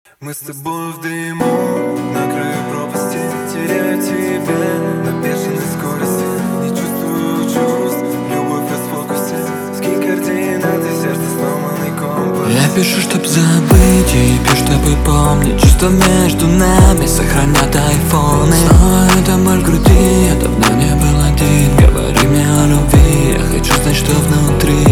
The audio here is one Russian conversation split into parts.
Мы с тобой в дыму, на краю пропасти. Теряю тебя на бешеной скорости. Не чувствую чувств, любовь в расфокусе. Скинь координаты, сердце сломанный компас. Я пишу, чтоб забыть, и пишу, чтобы помнить. Чувства между нами сохранят айфоны. Снова эта боль в груди, я давно не был один. Говори мне о любви, я хочу знать, что внутри.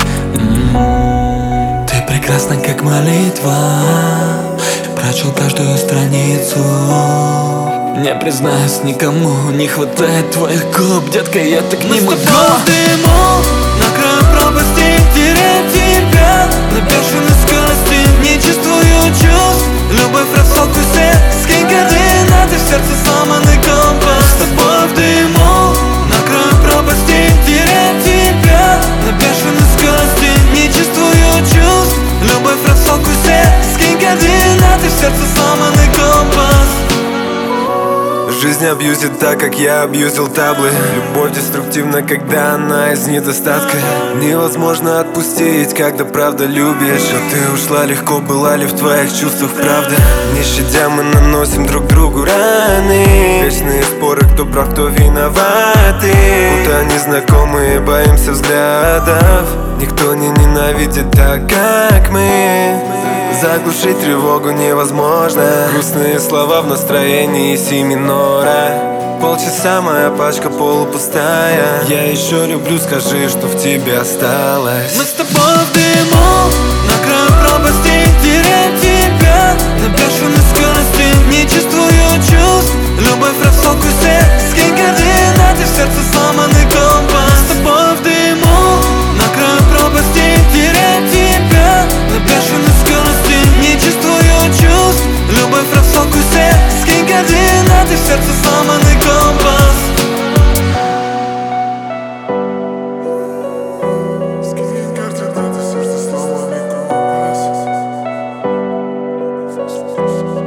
Ты прекрасна, как молитва. Прочел каждую страницу. Не признаюсь никому, не хватает твоих губ, детка, я так не могу. Мы с тобой в дыму, на краю пропасти. Теряю тебя на бешеной скорости. Не чувствую чувств, любовь в расфокусе. Скинь координаты, в сердце сломанный компас. Мы с тобой в дыму, на краю пропасти. Теряю тебя на бешеной скорости. Не чувствую чувств, любовь в расфокусе. Скинь координаты, в сердце сломанный компас. Жизнь абьюзит так, как я абьюзил таблы. Любовь деструктивна, когда она из недостатка. Невозможно отпустить, когда правда любишь. А ты ушла легко, была ли в твоих чувствах правда? Не щадя, мы наносим друг другу раны. Вечные споры, кто прав, кто виноватый. Будто незнакомые, боимся взглядов. Никто не ненавидит так, как мы. Заглушить тревогу невозможно. Грустные слова в настроении си минора. Полчаса, моя пачка полупустая. Я еще люблю, скажи, что в тебе осталось. Мы с тобой в дыму, на краю пропасти. Теряю тебя на бешеной скорости. Не чувствую чувств, любовь в расфокусе. Скинь координаты, в сердце сломанный компас. Мы с тобой в дыму, на краю пропасти. Теряю тебя на бешеной скорости. Не чувствую чувств, любовь в расфокусе. Скинь координаты, в сердце сломанный компас. Скинь координаты, в сердце сломанный компас.